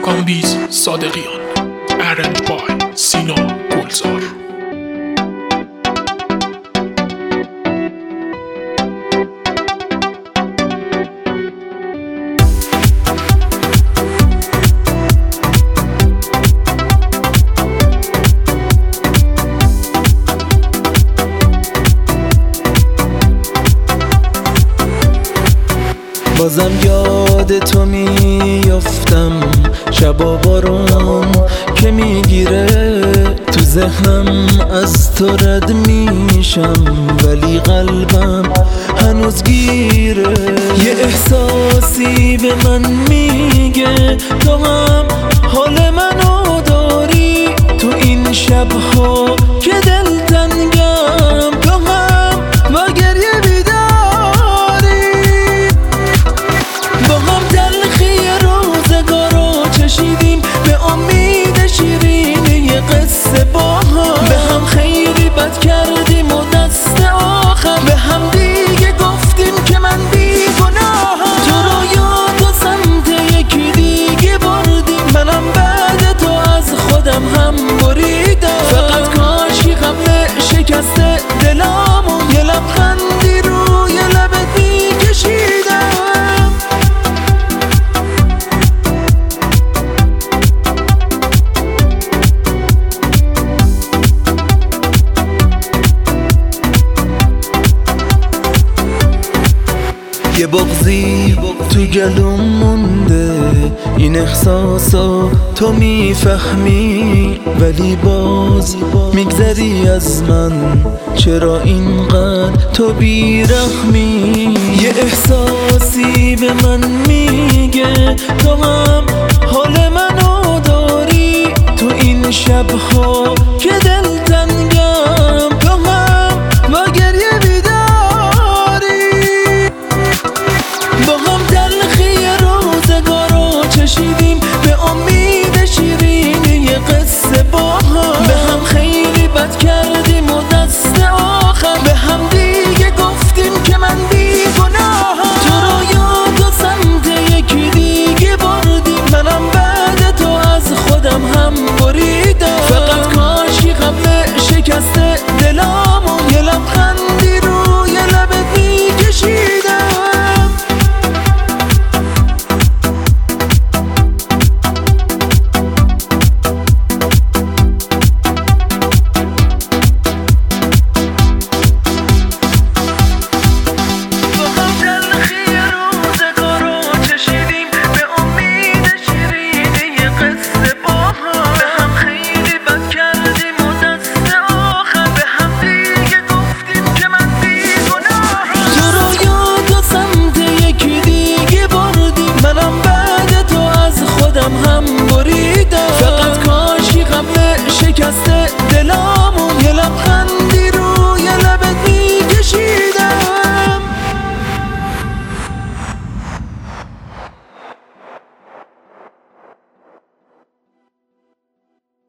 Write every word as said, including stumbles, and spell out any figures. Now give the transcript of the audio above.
کامبیز صادقیان، ارن بای سینا گلزار. بازم یاد تو میافتم، شبا بارون که میگیره تو ذهنم، از تو رد میشم ولی قلبم هنوز گیره. یه احساسی به من میگه تو هم حال منو داری، تو این شبها که دلتنگم تو هم با گریه بیداری. با هم تلخی روزگارو چشیدیم به امید شیرین یه قصه، با هم به هم خیلی بد کردیم و دست آخر به هم دیگه گفتیم که من بیگناهم. تو رو یاد و سمت یکی دیگه بردیم، منم بعد تو از خودم هم بریدم. فقط کاشی قبل شکست دلامون یه لبخندی روی لبت میکشیدم. یه بغضی تو گلوم مونده، این احساسا تو میفهمی ولی باز میگذری از من، چرا اینقدر تو بیرحمی؟ یه احساسی به من میگه تو هم حال منو داری، تو این شبها که دل